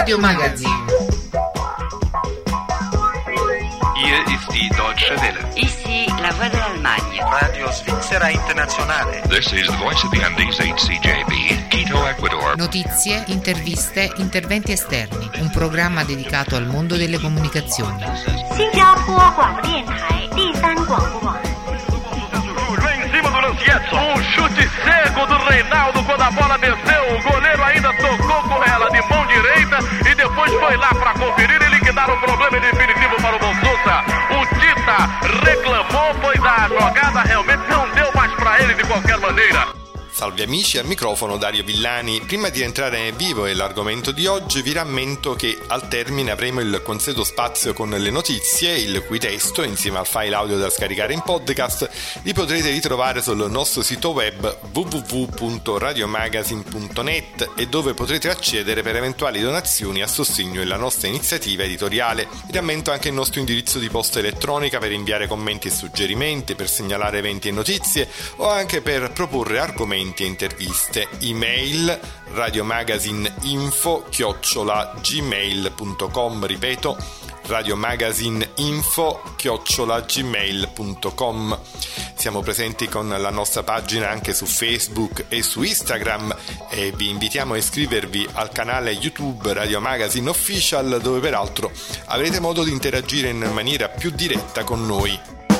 Radio Magazin. Hier ist die Deutsche Welle. Ici la voix de l'Allemagne. Radio Svizzera Internazionale. This is the voice of the Andes HCJB, Quito, Ecuador. Notizie, interviste, interventi esterni. Un programma dedicato al mondo delle comunicazioni. 新加坡广播电台第三广播网。 Em cima do Lancietto, um chute cego do Reinaldo quando a bola desceu, o goleiro ainda tocou com ela de mão direita e depois foi lá para conferir e liquidar o problema definitivo para o Bolsonaro. O Tita reclamou, pois a jogada realmente não deu mais para ele de qualquer maneira. Salve amici, al microfono Dario Villani. Prima di entrare nel vivo e l'argomento di oggi vi rammento che al termine avremo il consueto spazio con le notizie, il cui testo, insieme al file audio da scaricare in podcast, li potrete ritrovare sul nostro sito web www.radiomagazine.net e dove potrete accedere per eventuali donazioni a sostegno della nostra iniziativa editoriale. Vi rammento anche il nostro indirizzo di posta elettronica per inviare commenti e suggerimenti, per segnalare eventi e notizie o anche per proporre argomenti e interviste. Email radiomagazineinfo@gmail.com. ripeto, radiomagazineinfo@gmail.com. Siamo presenti con la nostra pagina anche su Facebook e su Instagram e vi invitiamo a iscrivervi al canale YouTube Radio Magazine Official, dove peraltro avrete modo di interagire in maniera più diretta con noi.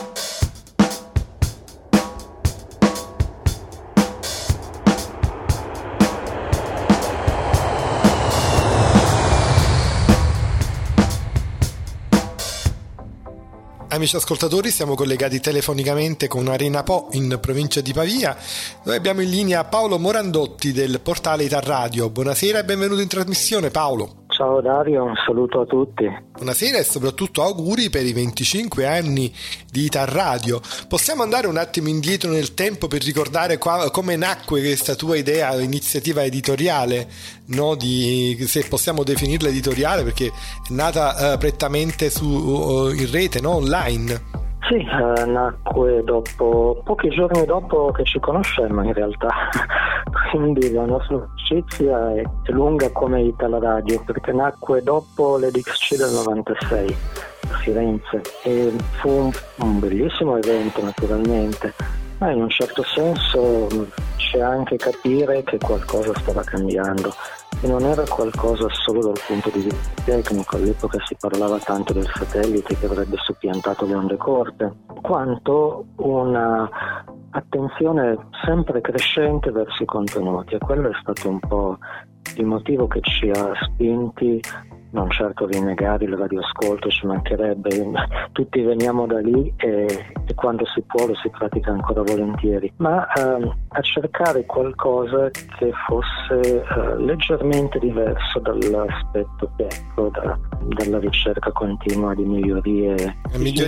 Amici ascoltatori, siamo collegati telefonicamente con Arena Po in provincia di Pavia. Noi abbiamo in linea Paolo Morandotti del portale Itar Radio. Buonasera e benvenuto in trasmissione, Paolo. Ciao Dario, un saluto a tutti. Buonasera e soprattutto auguri per i 25 anni di Itar Radio. Possiamo andare un attimo indietro nel tempo per ricordare come nacque questa tua idea, iniziativa editoriale, no? Se possiamo definirla editoriale, perché è nata prettamente in rete, no? Online. Sì, nacque pochi giorni dopo che ci conoscemmo in realtà, quindi la nostra amicizia è lunga come Itar Radio, perché nacque dopo l'EDICS del 96 a Firenze e fu un bellissimo evento naturalmente, ma in un certo senso c'è anche capire che qualcosa stava cambiando. E non era qualcosa solo dal punto di vista tecnico, all'epoca si parlava tanto del satellite che avrebbe soppiantato le onde corte, quanto una attenzione sempre crescente verso i contenuti, e quello è stato un po' il motivo che ci ha spinti, non certo a rinnegare il radioascolto, ci mancherebbe, tutti veniamo da lì e quando si può lo si pratica ancora volentieri, ma a cercare qualcosa che fosse leggermente diverso dall'aspetto dalla ricerca continua di migliorie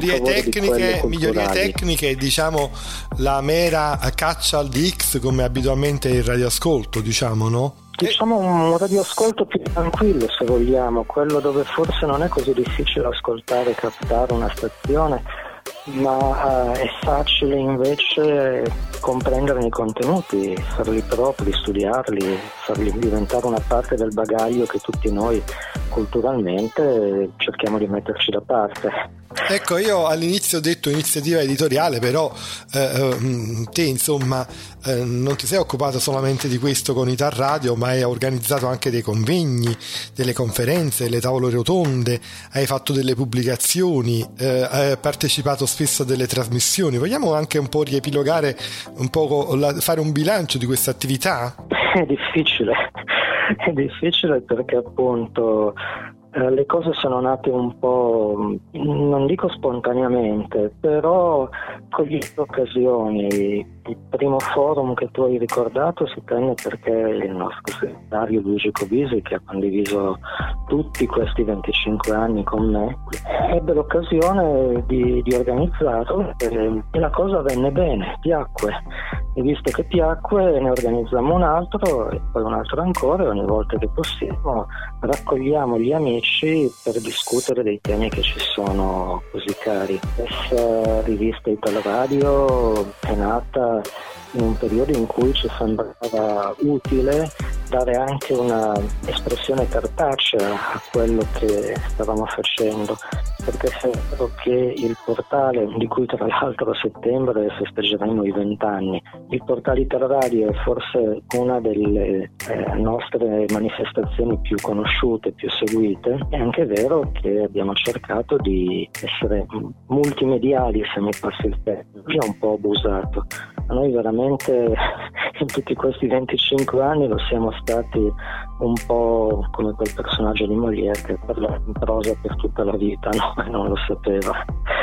tecniche, diciamo la mera caccia al DX come abitualmente il radioascolto, diciamo, no? Diciamo un radioascolto più tranquillo, se vogliamo, quello dove forse non è così difficile ascoltare e captare una stazione, ma è facile invece comprenderne i contenuti, farli propri, studiarli, farli diventare una parte del bagaglio che tutti noi culturalmente cerchiamo di metterci da parte. Ecco, io all'inizio ho detto iniziativa editoriale, però te insomma non ti sei occupato solamente di questo con Itar Radio, ma hai organizzato anche dei convegni, delle conferenze, delle tavole rotonde, hai fatto delle pubblicazioni, hai partecipato spesso a delle trasmissioni. Vogliamo anche un po' riepilogare, fare un bilancio di questa attività? È difficile perché appunto le cose sono nate un po', non dico spontaneamente, però cogliendo occasioni. Il primo forum che tu hai ricordato si tenne perché il nostro segretario Luigi Cobisi, che ha condiviso tutti questi 25 anni con me, ebbe l'occasione di organizzarlo e la cosa venne bene, piacque. E visto che piacque ne organizziamo un altro e poi un altro ancora, e ogni volta che possiamo raccogliamo gli amici per discutere dei temi che ci sono così cari. Questa rivista Itar Radio è nata in un periodo in cui ci sembrava utile dare anche una espressione cartacea a quello che stavamo facendo, perché sento che il portale, di cui tra l'altro a settembre festeggeremo i 20 anni, il portale Italradio è forse una delle nostre manifestazioni più conosciute, più seguite. È anche vero che abbiamo cercato di essere multimediali, se mi passi il termine, è un po' abusato. A noi veramente in tutti questi 25 anni lo siamo stati un po' come quel personaggio di Molière che parla in prosa per tutta la vita, no? E non lo sapeva.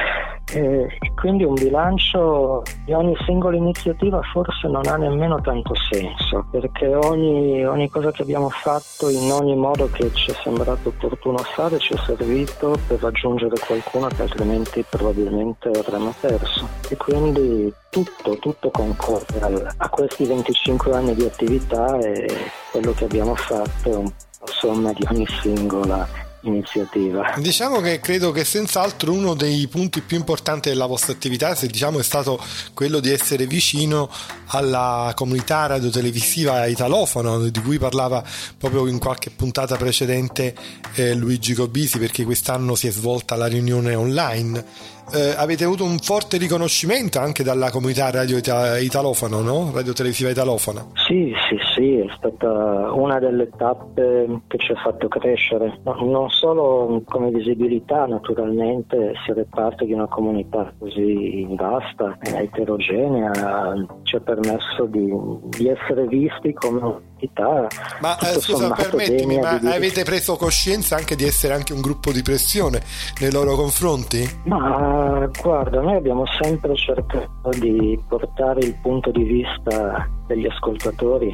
E quindi un bilancio di ogni singola iniziativa forse non ha nemmeno tanto senso, perché ogni cosa che abbiamo fatto, in ogni modo che ci è sembrato opportuno fare, ci è servito per raggiungere qualcuno che altrimenti probabilmente avremmo perso. E quindi tutto concorre a questi 25 anni di attività, e quello che abbiamo fatto è un po' somma di ogni singola iniziativa. Diciamo che credo che senz'altro uno dei punti più importanti della vostra attività, è stato quello di essere vicino alla comunità radiotelevisiva italofona, di cui parlava proprio in qualche puntata precedente Luigi Cobisi, perché quest'anno si è svolta la riunione online. Avete avuto un forte riconoscimento anche dalla comunità radio italofona, no? Radiotelevisiva italofona. Sì, è stata una delle tappe che ci ha fatto crescere, non solo come visibilità, naturalmente essere parte di una comunità così vasta e eterogenea ci ha permesso di essere visti come un'entità. Ma scusa, permettimi, ma avete preso coscienza anche di essere anche un gruppo di pressione nei loro confronti? Ma guarda, noi abbiamo sempre cercato di portare il punto di vista degli ascoltatori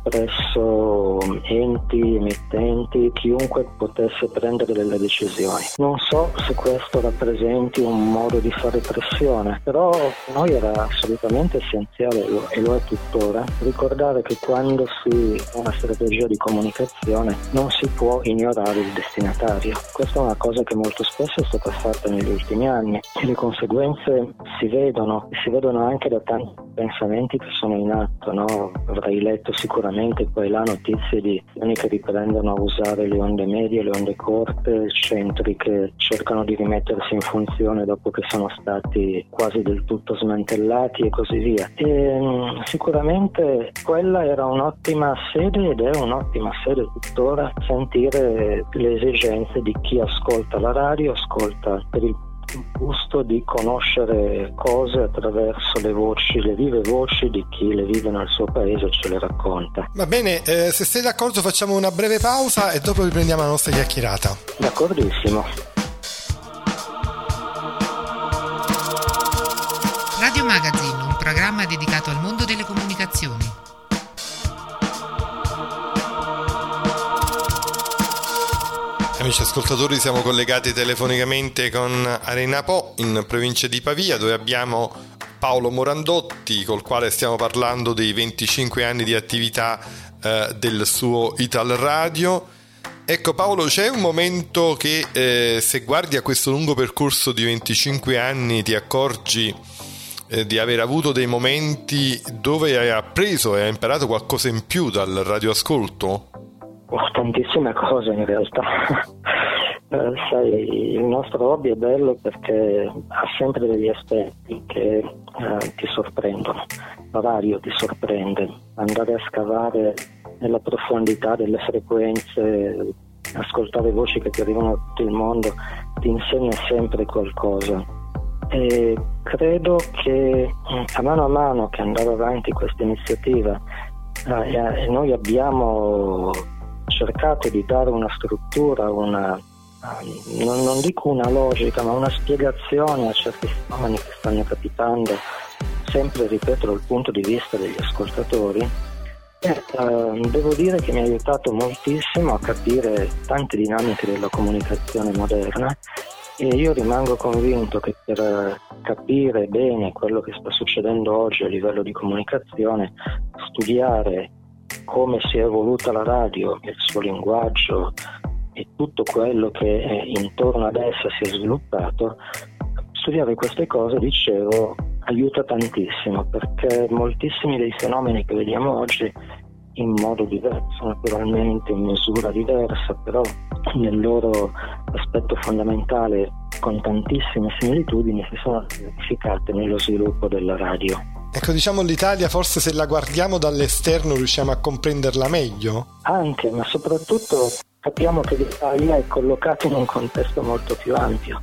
presso enti, emittenti, chiunque potesse prendere delle decisioni. Non so se questo rappresenti un modo di fare pressione, però per noi era assolutamente essenziale, e lo è tuttora, ricordare che quando si ha una strategia di comunicazione non si può ignorare il destinatario. Questa è una cosa che molto spesso è stata fatta negli ultimi anni, e le conseguenze si vedono anche da tanti pensamenti che sono in atto, no? Avrai letto sicuramente poi là notizie di persone che riprendono a usare le onde medie, le onde corte, centri che cercano di rimettersi in funzione dopo che sono stati quasi del tutto smantellati e così via. E sicuramente quella era un'ottima sede, ed è un'ottima sede tuttora, sentire le esigenze di chi ascolta la radio, ascolta per il gusto di conoscere cose attraverso le voci, le vive voci di chi le vive nel suo paese e ce le racconta. Va bene, se sei d'accordo facciamo una breve pausa e dopo riprendiamo la nostra chiacchierata. D'accordissimo. Radio Magazine, un programma dedicato al mondo delle comunicazioni. Amici ascoltatori, siamo collegati telefonicamente con Arena Po in provincia di Pavia, dove abbiamo Paolo Morandotti, col quale stiamo parlando dei 25 anni di attività del suo Italradio. Ecco Paolo, c'è un momento che se guardi a questo lungo percorso di 25 anni ti accorgi di aver avuto dei momenti dove hai appreso e hai imparato qualcosa in più dal radioascolto? Tantissime cose in realtà. Sai, il nostro hobby è bello perché ha sempre degli aspetti che ti sorprendono. La radio ti sorprende, andare a scavare nella profondità delle frequenze, ascoltare voci che ti arrivano da tutto il mondo, ti insegna sempre qualcosa. E credo che a mano che andava avanti questa iniziativa, noi abbiamo cercato di dare una struttura, non dico una logica, ma una spiegazione a certi fenomeni che stanno capitando, sempre, ripeto, dal punto di vista degli ascoltatori. Devo dire che mi ha aiutato moltissimo a capire tante dinamiche della comunicazione moderna, e io rimango convinto che per capire bene quello che sta succedendo oggi a livello di comunicazione, studiare come si è evoluta la radio, il suo linguaggio e tutto quello che intorno ad essa si è sviluppato, studiare queste cose, dicevo, aiuta tantissimo, perché moltissimi dei fenomeni che vediamo oggi in modo diverso, naturalmente in misura diversa, però nel loro aspetto fondamentale con tantissime similitudini si sono verificate nello sviluppo della radio. Ecco, diciamo l'Italia forse se la guardiamo dall'esterno riusciamo a comprenderla meglio? Anche, ma soprattutto capiamo che l'Italia è collocata in un contesto molto più ampio.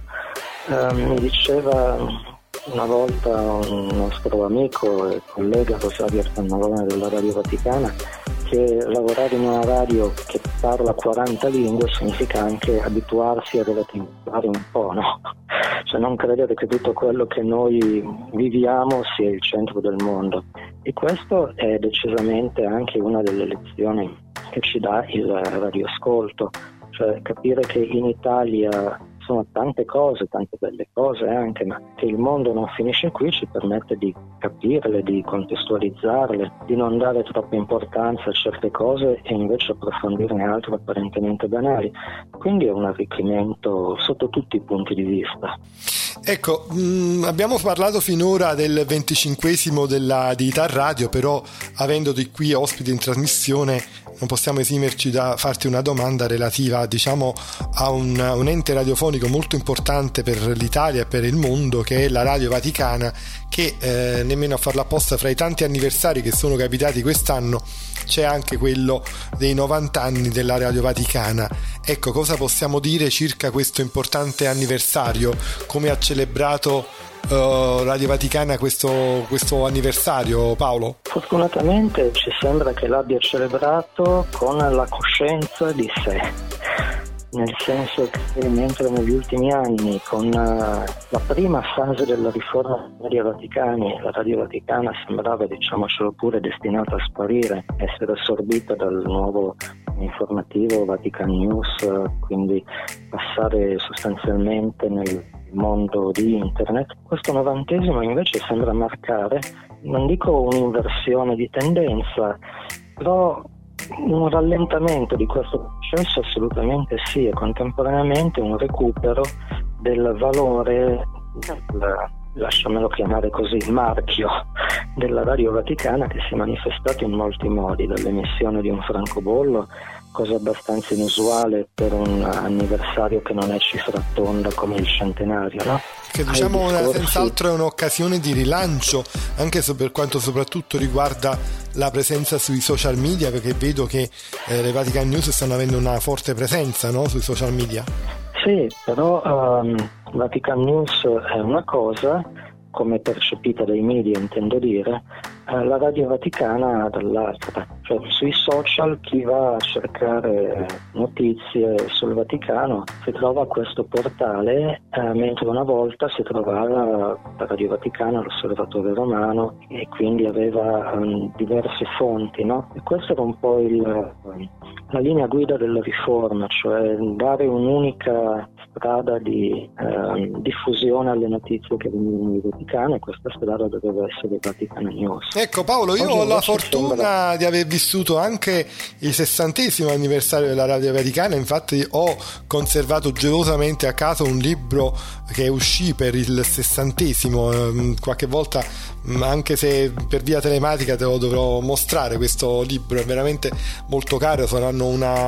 Mi diceva una volta un nostro amico e collega Rosario Artannavolone della Radio Vaticana che lavorare in una radio che parla 40 lingue significa anche abituarsi a relativizzare un po', no? Cioè non credere che tutto quello che noi viviamo sia il centro del mondo, e questo è decisamente anche una delle lezioni che ci dà il radioascolto, cioè capire che in Italia sono tante cose, tante belle cose anche, ma che il mondo non finisce qui ci permette di capirle, di contestualizzarle, di non dare troppa importanza a certe cose e invece approfondirne altre apparentemente banali. Quindi è un arricchimento sotto tutti i punti di vista. Ecco, abbiamo parlato finora del 25esimo di Itar Radio, però avendoti qui ospite in trasmissione non possiamo esimerci da farti una domanda relativa, diciamo, a un ente radiofonico molto importante per l'Italia e per il mondo, che è la Radio Vaticana, che nemmeno a farla apposta, fra i tanti anniversari che sono capitati quest'anno c'è anche quello dei 90 anni della Radio Vaticana. Ecco, cosa possiamo dire circa questo importante anniversario? Come ha celebrato Radio Vaticana questo anniversario, Paolo? Fortunatamente ci sembra che l'abbia celebrato con la coscienza di sé, nel senso che mentre negli ultimi anni con la prima fase della riforma della Radio Vaticana sembrava, diciamocelo pure, destinata a sparire, essere assorbita dal nuovo informativo Vatican News, quindi passare sostanzialmente nel mondo di internet, questo 90esimo invece sembra marcare, non dico un'inversione di tendenza, però un rallentamento di questo processo assolutamente sì, e contemporaneamente un recupero del valore, lasciamelo chiamare così, marchio della Radio Vaticana, che si è manifestato in molti modi, dall'emissione di un francobollo, cosa abbastanza inusuale per un anniversario che non è cifra tonda come il centenario, no? Che diciamo senz'altro è un'occasione di rilancio, anche per quanto soprattutto riguarda la presenza sui social media, perché vedo che le Vatican News stanno avendo una forte presenza, no, sui social media. Sì, però Vatican News è una cosa, come percepita dai media intendo dire, la Radio Vaticana dall'altra. Cioè sui social chi va a cercare notizie sul Vaticano si trova questo portale, mentre una volta si trovava la Radio Vaticana, l'Osservatore Romano, e quindi aveva diverse fonti, no? E questa era un po' la linea guida della riforma, cioè dare un'unica strada di diffusione alle notizie che venivano dal Vaticano, e questa strada doveva essere Vatican News. Ecco Paolo, io ho la fortuna di aver vissuto anche il 60° anniversario della Radio Vaticana, infatti ho conservato gelosamente a casa un libro che uscì per il 60°, qualche volta anche se per via telematica te lo dovrò mostrare. Questo libro è veramente molto caro, saranno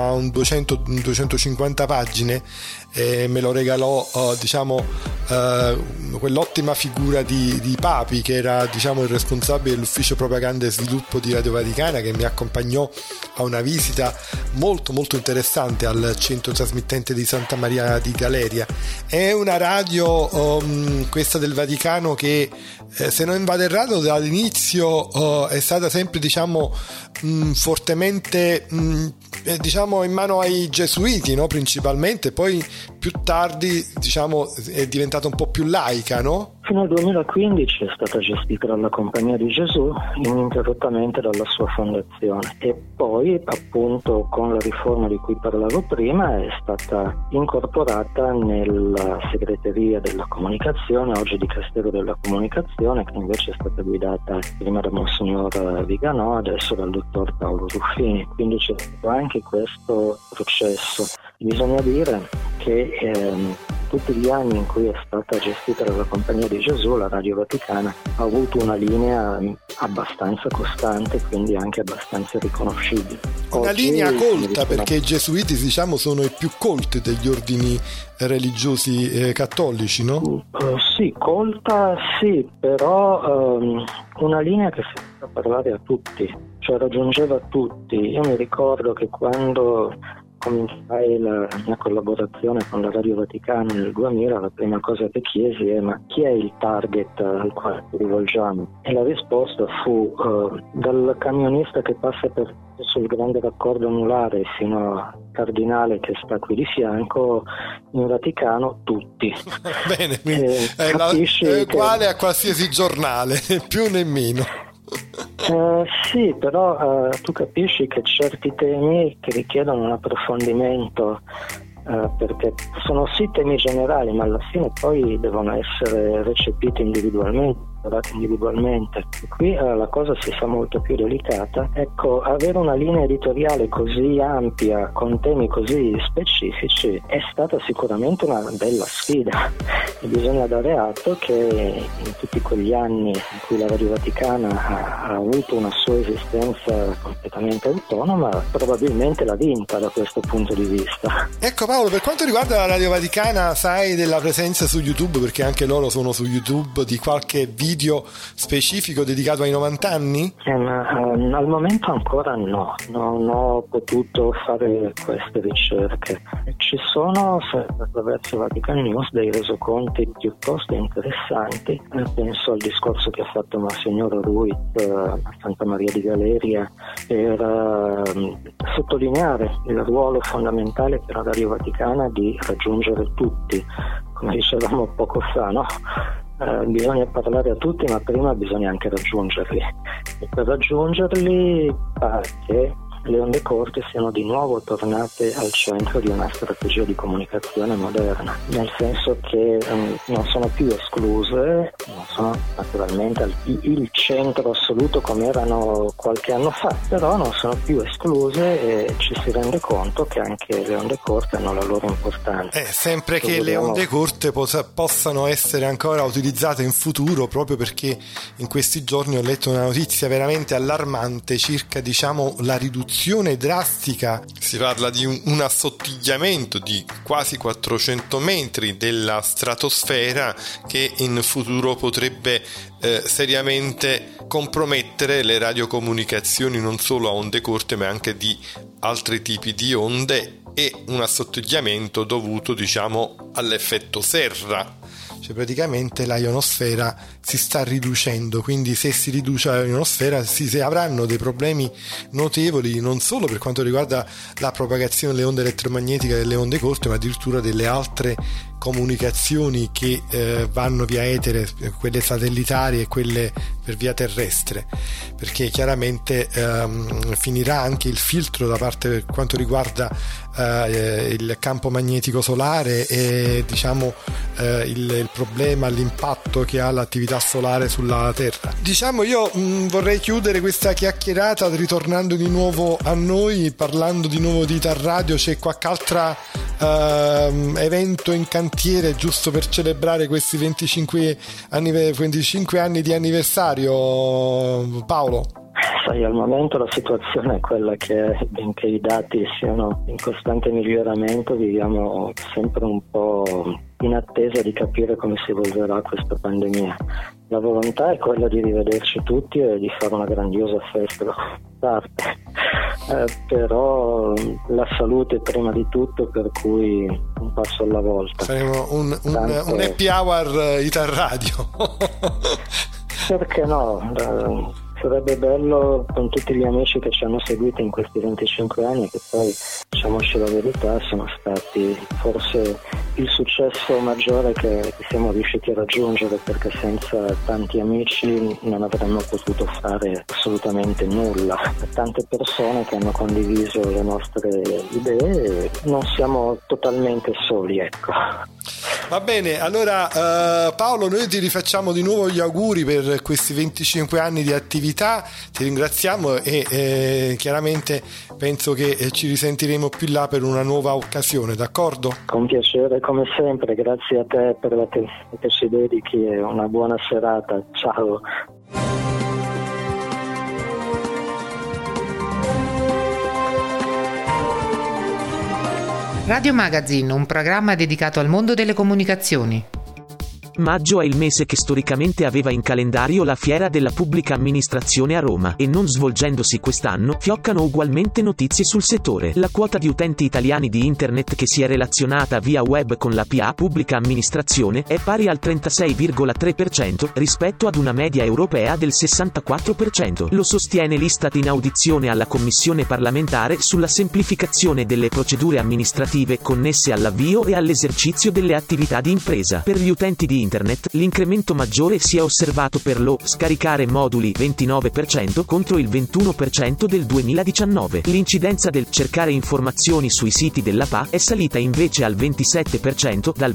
250 pagine, e me lo regalò quell'ottima figura di Papi, che era il responsabile dell'ufficio propaganda e sviluppo di Radio Vaticana, che mi accompagnò a una visita molto molto interessante al centro trasmittente di Santa Maria di Galeria. È una radio questa del Vaticano che, se non vado errato, dall'inizio è stata sempre fortemente in mano ai gesuiti, no? Principalmente, poi più tardi è diventata un po' più laica, no? Fino al 2015 è stata gestita dalla Compagnia di Gesù ininterrottamente dalla sua fondazione, e poi appunto con la riforma di cui parlavo prima è stata incorporata nella segreteria della comunicazione, oggi Dicastero della Comunicazione, che invece è stata guidata prima da Monsignor Viganò, adesso dal dottor Paolo Ruffini. Quindi c'è stato anche questo processo. Bisogna dire che tutti gli anni in cui è stata gestita dalla Compagnia di Gesù, la Radio Vaticana ha avuto una linea abbastanza costante, quindi anche abbastanza riconoscibile. Una linea colta, perché i gesuiti, diciamo, sono i più colti degli ordini religiosi cattolici, no? Sì, colta sì, però una linea che faceva parlare a tutti, cioè raggiungeva tutti. Io mi ricordo che quando cominciai la mia collaborazione con la Radio Vaticana nel 2000, la prima cosa che chiesi è: ma chi è il target al quale ci rivolgiamo? E la risposta fu dal camionista che passa sul grande raccordo anulare fino al cardinale che sta qui di fianco, in Vaticano tutti. Bene, è uguale a qualsiasi giornale, più né meno. Sì, però tu capisci che certi temi che richiedono un approfondimento, perché sono sì temi generali, ma alla fine poi devono essere recepiti individualmente. Qui la cosa si fa molto più delicata. Ecco, avere una linea editoriale così ampia con temi così specifici è stata sicuramente una bella sfida, e bisogna dare atto che in tutti quegli anni in cui la Radio Vaticana ha avuto una sua esistenza completamente autonoma, probabilmente l'ha vinta da questo punto di vista. Ecco Paolo, per quanto riguarda la Radio Vaticana, sai della presenza su YouTube, perché anche loro sono su YouTube, di qualche video specifico dedicato ai 90 anni? Al momento ancora no, non ho potuto fare queste ricerche. Ci sono attraverso Vatican News dei resoconti piuttosto interessanti. Penso al discorso che ha fatto Monsignor Ruiz a Santa Maria di Galeria per sottolineare il ruolo fondamentale per la Radio Vaticana di raggiungere tutti, come dicevamo poco fa, no? Bisogna parlare a tutti, ma prima bisogna anche raggiungerli, e per raggiungerli pare che le onde corte siano di nuovo tornate al centro di una strategia di comunicazione moderna, nel senso che non sono più escluse, non sono naturalmente il centro assoluto come erano qualche anno fa, però non sono più escluse e ci si rende conto che anche le onde corte hanno la loro importanza. Sempre che le onde corte possano essere ancora utilizzate in futuro, proprio perché in questi giorni ho letto una notizia veramente allarmante circa, diciamo, la riduzione drastica. Si parla di un assottigliamento di quasi 400 metri della stratosfera che in futuro potrebbe seriamente compromettere le radiocomunicazioni non solo a onde corte ma anche di altri tipi di onde, e un assottigliamento dovuto, diciamo, all'effetto serra. Cioè praticamente la ionosfera si sta riducendo, quindi se si riduce la ionosfera si avranno dei problemi notevoli, non solo per quanto riguarda la propagazione delle onde elettromagnetiche delle onde corte, ma addirittura delle altre comunicazioni che vanno via etere, quelle satellitari e quelle per via terrestre, perché chiaramente finirà anche il filtro da parte per quanto riguarda il campo magnetico solare e, diciamo, il problema, l'impatto che ha l'attività solare sulla Terra. Diciamo, io vorrei chiudere questa chiacchierata ritornando di nuovo a noi, parlando di nuovo di Itar Radio. C'è qualche altra evento in cantiere giusto per celebrare questi 25 anni di anniversario, Paolo? Sai, al momento la situazione è quella che è, benché i dati siano in costante miglioramento, viviamo sempre un po' in attesa di capire come si evolverà questa pandemia. La volontà è quella di rivederci tutti e di fare una grandiosa festa da parte, però la salute prima di tutto, per cui un passo alla volta. Faremo un happy hour Itar Radio. Perché no? Sarebbe bello con tutti gli amici che ci hanno seguito in questi 25 anni, che poi, diciamoci la verità, sono stati forse il successo maggiore che siamo riusciti a raggiungere, perché senza tanti amici non avremmo potuto fare assolutamente nulla. Tante persone che hanno condiviso le nostre idee, non siamo totalmente soli, ecco. Va bene, allora Paolo, noi ti rifacciamo di nuovo gli auguri per questi 25 anni di attività, ti ringraziamo e chiaramente penso che ci risentiremo più là per una nuova occasione, d'accordo? Con piacere come sempre, grazie a te per l'attenzione che ci dedichi e una buona serata, ciao. Radio Magazine, un programma dedicato al mondo delle comunicazioni. Maggio è il mese che storicamente aveva in calendario la Fiera della Pubblica Amministrazione a Roma, e non svolgendosi quest'anno, fioccano ugualmente notizie sul settore. La quota di utenti italiani di Internet che si è relazionata via web con la PA Pubblica Amministrazione è pari al 36,3% rispetto ad una media europea del 64%. Lo sostiene l'Istat in audizione alla Commissione parlamentare sulla semplificazione delle procedure amministrative connesse all'avvio e all'esercizio delle attività di impresa. Per gli utenti di Internet, l'incremento maggiore si è osservato per lo scaricare moduli 29% contro il 21% del 2019. L'incidenza del cercare informazioni sui siti della PA è salita invece al 27% dal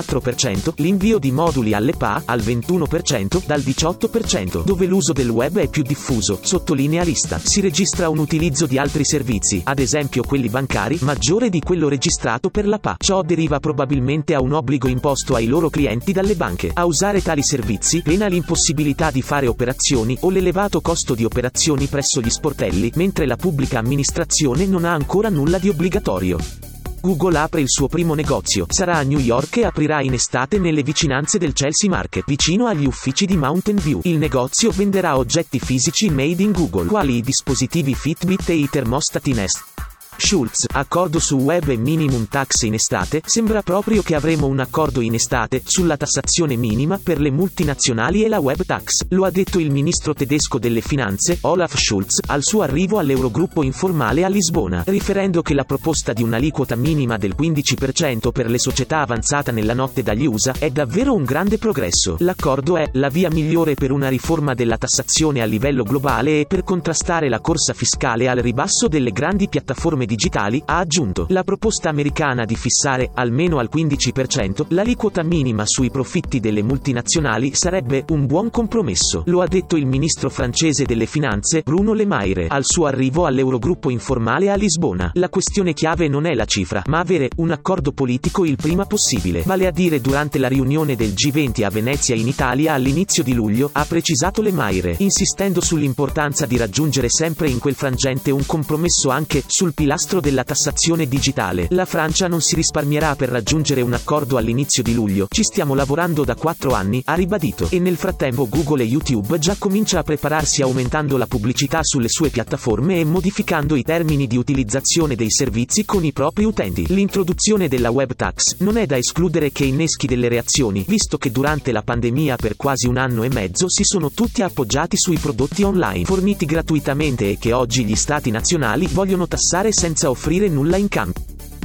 24%, l'invio di moduli alle PA al 21% dal 18%, dove l'uso del web è più diffuso, sottolinea l'Istat. Si registra un utilizzo di altri servizi, ad esempio quelli bancari, maggiore di quello registrato per la PA. Ciò deriva probabilmente a un obbligo imposto ai loro clienti dalle banche a usare tali servizi, pena l'impossibilità di fare operazioni o l'elevato costo di operazioni presso gli sportelli, mentre la pubblica amministrazione non ha ancora nulla di obbligatorio. Google apre il suo primo negozio, sarà a New York e aprirà in estate nelle vicinanze del Chelsea Market, vicino agli uffici di Mountain View. Il negozio venderà oggetti fisici made in Google, quali i dispositivi Fitbit e i termostati Nest. Schulz, accordo su web e minimum tax in estate. Sembra proprio che avremo un accordo in estate sulla tassazione minima per le multinazionali e la web tax. Lo ha detto il ministro tedesco delle finanze, Olaf Scholz, al suo arrivo all'Eurogruppo informale a Lisbona, riferendo che la proposta di un'aliquota minima del 15% per le società avanzata nella notte dagli USA è davvero un grande progresso. L'accordo è la via migliore per una riforma della tassazione a livello globale e per contrastare la corsa fiscale al ribasso delle grandi piattaforme digitali, ha aggiunto. La proposta americana di fissare, almeno al 15%, l'aliquota minima sui profitti delle multinazionali sarebbe un buon compromesso. Lo ha detto il ministro francese delle finanze, Bruno Le Maire, al suo arrivo all'Eurogruppo informale a Lisbona. La questione chiave non è la cifra, ma avere un accordo politico il prima possibile. Vale a dire durante la riunione del G20 a Venezia in Italia all'inizio di luglio, ha precisato Le Maire, insistendo sull'importanza di raggiungere sempre in quel frangente un compromesso anche sul pilastro della tassazione digitale. La Francia non si risparmierà per raggiungere un accordo all'inizio di luglio. Ci stiamo lavorando da 4 anni, ha ribadito. E nel frattempo Google e YouTube già comincia a prepararsi aumentando la pubblicità sulle sue piattaforme e modificando i termini di utilizzazione dei servizi con i propri utenti. L'introduzione della web tax non è da escludere che inneschi delle reazioni, visto che durante la pandemia per quasi un anno e mezzo si sono tutti appoggiati sui prodotti online forniti gratuitamente e che oggi gli stati nazionali vogliono tassare senza offrire nulla in cambio.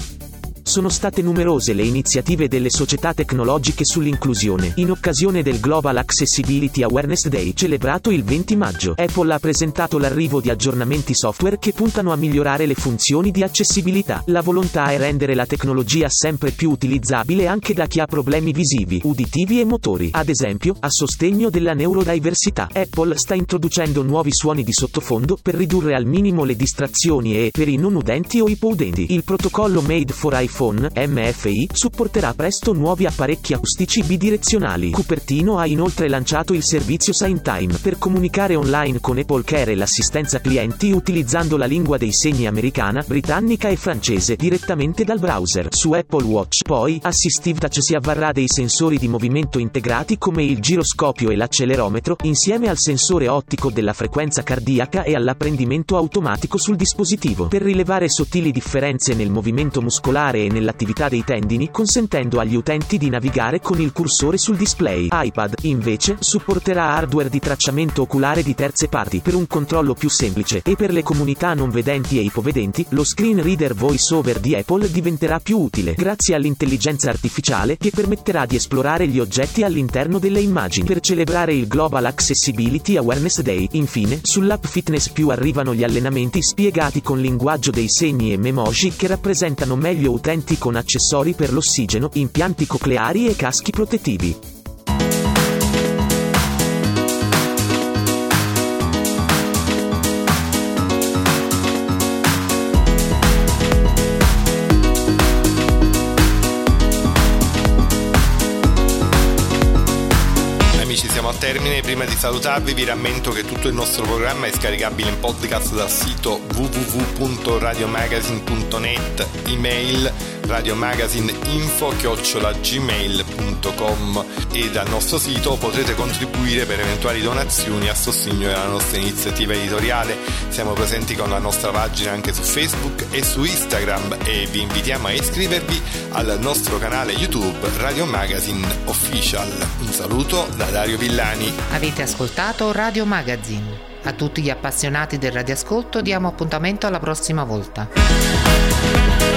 Sono state numerose le iniziative delle società tecnologiche sull'inclusione, in occasione del Global Accessibility Awareness Day celebrato il 20 maggio. Apple ha presentato l'arrivo di aggiornamenti software che puntano a migliorare le funzioni di accessibilità. La volontà è rendere la tecnologia sempre più utilizzabile anche da chi ha problemi visivi, uditivi e motori, ad esempio, a sostegno della neurodiversità. Apple sta introducendo nuovi suoni di sottofondo per ridurre al minimo le distrazioni e, per i non udenti o ipoudenti, il protocollo Made for iPhone MFI supporterà presto nuovi apparecchi acustici bidirezionali. Cupertino ha inoltre lanciato il servizio SignTime per comunicare online con Apple Care e l'assistenza clienti utilizzando la lingua dei segni americana, britannica e francese direttamente dal browser. Su Apple Watch, poi, Assistive Touch si avvarrà dei sensori di movimento integrati come il giroscopio e l'accelerometro, insieme al sensore ottico della frequenza cardiaca e all'apprendimento automatico sul dispositivo, per rilevare sottili differenze nel movimento muscolare e nell'attività dei tendini, consentendo agli utenti di navigare con il cursore sul display. iPad, invece, supporterà hardware di tracciamento oculare di terze parti per un controllo più semplice, e per le comunità non vedenti e ipovedenti, lo screen reader voice over di Apple diventerà più utile, grazie all'intelligenza artificiale che permetterà di esplorare gli oggetti all'interno delle immagini. Per celebrare il Global Accessibility Awareness Day, infine, sull'app Fitness Più arrivano gli allenamenti spiegati con linguaggio dei segni e memoji che rappresentano meglio utenti con accessori per l'ossigeno, impianti cocleari e caschi protettivi. termine. Prima di salutarvi vi rammento che tutto il nostro programma è scaricabile in podcast dal sito www.radiomagazine.net, email radiomagazineinfo@gmail.com, e dal nostro sito potrete contribuire per eventuali donazioni a sostegno della nostra iniziativa editoriale. Siamo presenti con la nostra pagina anche su Facebook e su Instagram e vi invitiamo a iscrivervi al nostro canale YouTube Radio Magazine Official. Un saluto da Dario Villani. Avete ascoltato Radio Magazine. A tutti gli appassionati del radioascolto diamo appuntamento alla prossima volta.